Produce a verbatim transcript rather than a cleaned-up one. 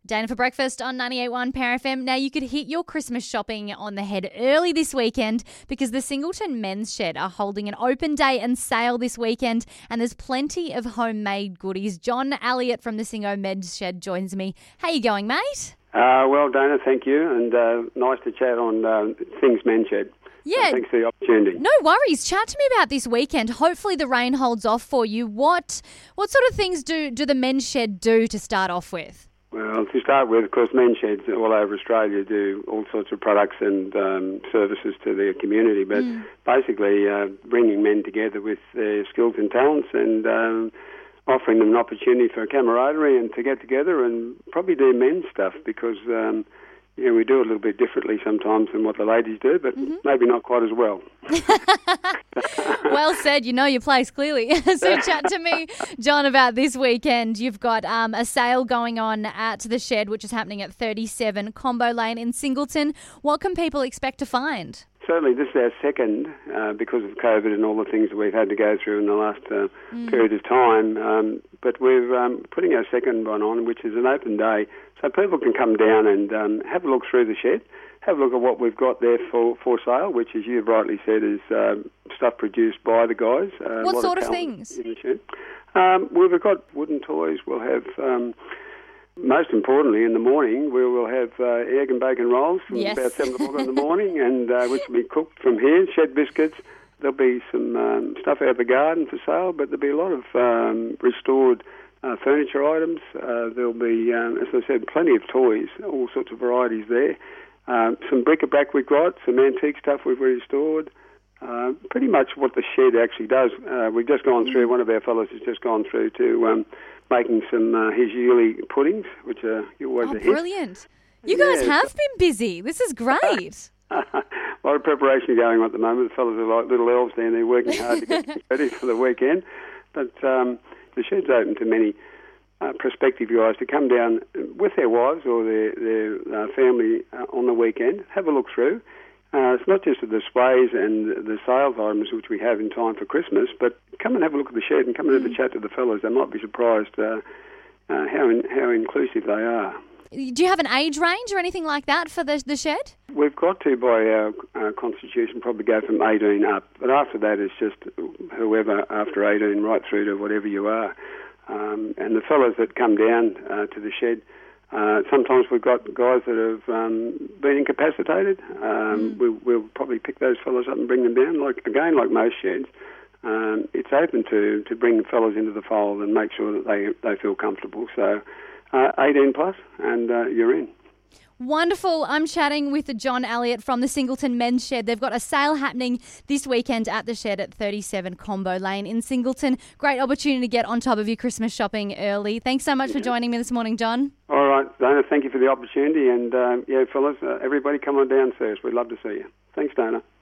Dana for breakfast on ninety-eight point one Power F M. Now, you could hit your Christmas shopping on the head early this weekend because the Singleton Men's Shed are holding an open day and sale this weekend, and there's plenty of homemade goodies. John Elliott from the Singo Men's Shed joins me. How you going, mate? Uh, well, Dana, thank you, and uh, nice to chat on uh, Things Men's Shed. Yeah. So thanks for the opportunity. No worries. Chat to me about this weekend. Hopefully the rain holds off for you. What what sort of things do, do the Men's Shed do to start off with? Well, to start with, of course, men's sheds all over Australia do all sorts of products and um, services to their community, but mm. basically uh, bringing men together with their skills and talents and um, offering them an opportunity for camaraderie and to get together and probably do men's stuff because um, you know, we do it a little bit differently sometimes than what the ladies do, but mm-hmm. maybe not quite as well. Well said. You know your place, clearly. So chat to me, John, about this weekend. You've got um, a sale going on at the Shed, which is happening at thirty-seven Combo Lane in Singleton. What can people expect to find? Certainly, this is our second uh, because of COVID and all the things that we've had to go through in the last uh, mm. period of time. Um, but we're um, putting our second one on, which is an open day, so people can come down and um, have a look through the shed, have a look at what we've got there for, for sale, which, as you've rightly said, is um, stuff produced by the guys. Uh, what sort of, of things? In the shed. Um, we've got wooden toys. We'll have... Um, Most importantly, in the morning, we will have uh, egg and bacon rolls from yes. about seven o'clock in the morning, and uh, which will be cooked from here, shed biscuits. There'll be some um, stuff out of the garden for sale, but there'll be a lot of um, restored uh, furniture items. Uh, there'll be, um, as I said, plenty of toys, all sorts of varieties there. Um, some bric-a-brac we've got, some antique stuff we've restored. Uh, pretty much what the shed actually does. Uh, we've just gone through, one of our fellows has just gone through to um, making some uh, his yearly puddings, which are always oh, a hit. Brilliant. You guys yeah. have been busy. This is great. A lot of preparation going on at the moment. The fellows are like little elves there and they're working hard to get ready for the weekend. But um, the shed's open to many uh, prospective guys to come down with their wives or their, their uh, family uh, on the weekend, have a look through. Uh, it's not just the displays and the sales items which we have in time for Christmas, but come and have a look at the shed and come and have a chat to the fellows. They might be surprised uh, uh, how in, how inclusive they are. Do you have an age range or anything like that for the, the shed? We've got to, by our uh, constitution, probably go from eighteen up. But after that, it's just whoever after eighteen right through to whatever you are. Um, and the fellows that come down uh, to the shed, Uh, sometimes we've got guys that have um, been incapacitated. Um, mm. we, we'll probably pick those fellows up and bring them down. Like again, like most sheds, um, it's open to, to bring the fellows into the fold and make sure that they they feel comfortable. So, uh, eighteen plus, and uh, you're in. Wonderful. I'm chatting with John Elliott from the Singleton Men's Shed. They've got a sale happening this weekend at the Shed at thirty-seven Combo Lane in Singleton. Great opportunity to get on top of your Christmas shopping early. Thanks so much yeah. for joining me this morning, John. All right, Dana, thank you for the opportunity. And, uh, yeah, fellas, uh, everybody come on downstairs. We'd love to see you. Thanks, Dana.